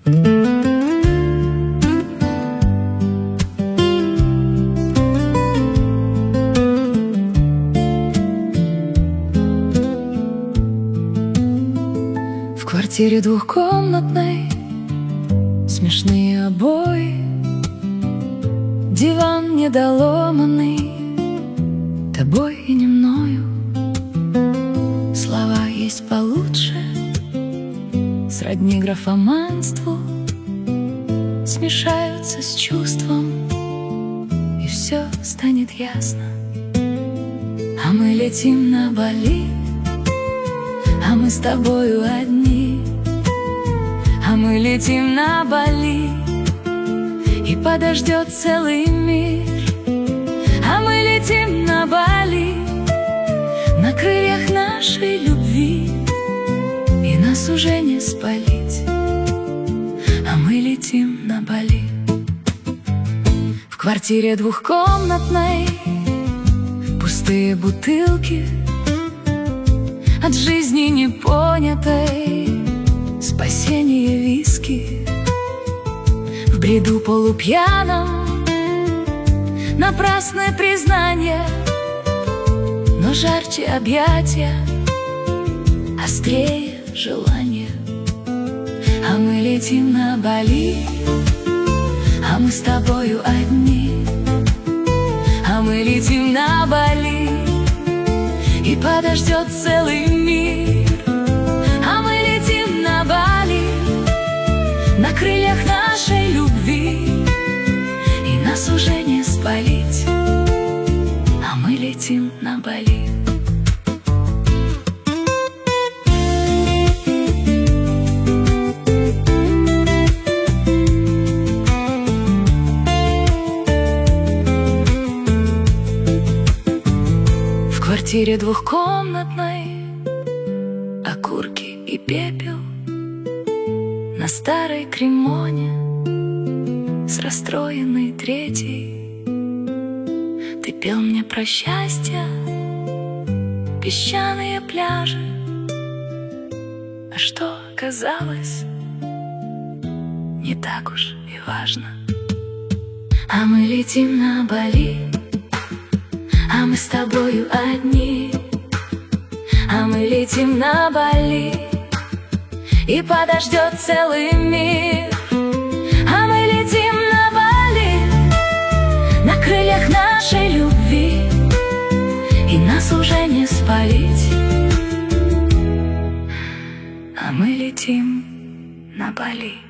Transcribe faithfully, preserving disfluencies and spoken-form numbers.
В квартире двухкомнатной смешные обои, диван недоломанный тобой и не мною. Слова есть получше, сродни графоманству, смешаются с чувством, и все станет ясно. А мы летим на Бали, а мы с тобою одни. А мы летим на Бали, и подождет целый мир. А мы летим на Бали, на крыльях нашей любви, и нас уже не спалить. А мы летим на Бали. В квартире двухкомнатной пустые бутылки от жизни непонятой, спасение виски. В бреду полупьяном напрасное признание, но жарче объятия, острее желание. А мы летим на Бали, а мы с тобою одни. А мы летим на Бали, и подождет целый мир. А мы летим на Бали, на крыльях нашей любви, и нас уже не спалить. А мы летим на Бали. В квартире двухкомнатной окурки и пепел на старой кремоне с расстроенной третьей. Ты пел мне про счастье, песчаные пляжи, а что оказалось, не так уж и важно. А мы летим на Бали, а мы с тобою одни. А мы летим на Бали, и подождет целый мир. А мы летим на Бали, на крыльях нашей любви, и нас уже не спалить. А мы летим на Бали.